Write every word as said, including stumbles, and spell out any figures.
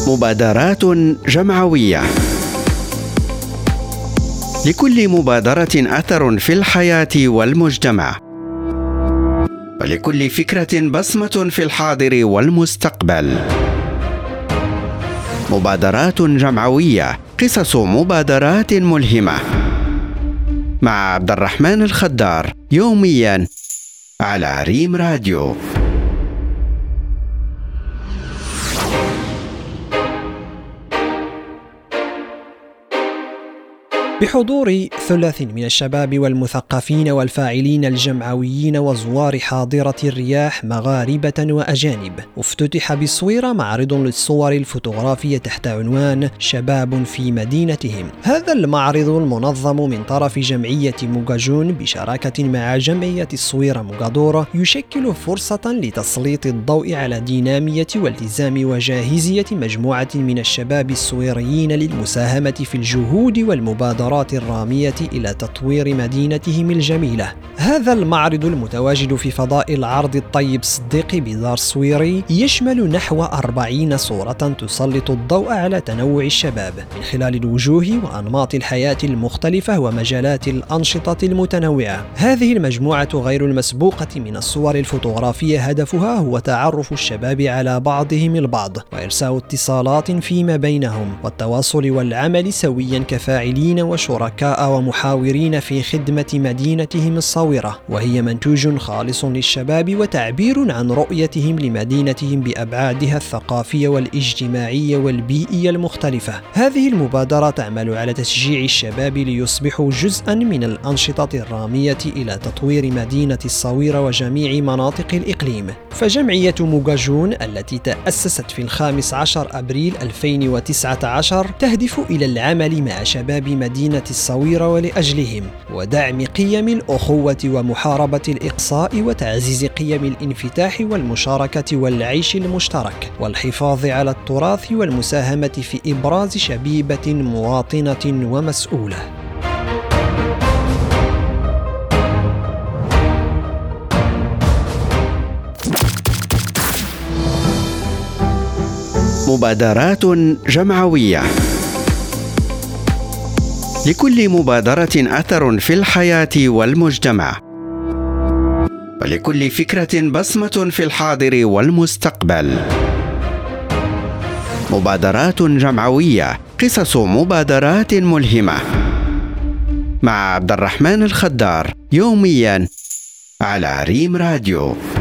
مبادرات جمعوية. لكل مبادرة أثر في الحياة والمجتمع، ولكل فكرة بصمة في الحاضر والمستقبل. مبادرات جمعوية، قصص مبادرات ملهمة، مع عبد الرحمن الخضار، يوميا على ريم راديو. بحضور ثلث من الشباب والمثقفين والفاعلين الجمعويين وزوار حاضرة الرياح مغاربة وأجانب، افتتح بالصويرة معرض للصور الفوتوغرافية تحت عنوان شباب في مدينتهم. هذا المعرض المنظم من طرف جمعية موغاجون بشراكة مع جمعية الصويرة موغادورة يشكل فرصة لتسليط الضوء على دينامية والتزام وجاهزية مجموعة من الشباب الصويريين للمساهمة في الجهود والمبادرات الرامية إلى تطوير مدينتهم الجميلة. هذا المعرض المتواجد في فضاء العرض الطيب صديقي بدار صويري يشمل نحو أربعين صورة تسلط الضوء على تنوع الشباب من خلال الوجوه وأنماط الحياة المختلفة ومجالات الأنشطة المتنوعة. هذه المجموعة غير المسبوقة من الصور الفوتوغرافية هدفها هو تعرف الشباب على بعضهم البعض وإرساء اتصالات فيما بينهم والتواصل والعمل سويا كفاعلين وشركاء ومحاورين في خدمة مدينتهم الصاورة، وهي منتوج خالص للشباب وتعبير عن رؤيتهم لمدينتهم بأبعادها الثقافية والاجتماعية والبيئية المختلفة. هذه المبادرة تعمل على تشجيع الشباب ليصبحوا جزءا من الأنشطة الرامية إلى تطوير مدينة الصاورة وجميع مناطق الإقليم. فجمعية موغاجون التي تأسست في الخامس عشر أبريل ألفين وتسعة عشر تهدف إلى العمل مع شباب مدينة الصاورة ولأجلهم، ودعم قيم الأخوة ومحاربة الإقصاء وتعزيز قيم الانفتاح والمشاركة والعيش المشترك والحفاظ على التراث والمساهمة في إبراز شبيبة مواطنة ومسؤولة. مبادرات جمعوية. لكل مبادرة أثر في الحياة والمجتمع، ولكل فكرة بصمة في الحاضر والمستقبل. مبادرات جمعوية، قصص مبادرات ملهمة، مع عبد الرحمن الخضار، يوميا على ريم راديو.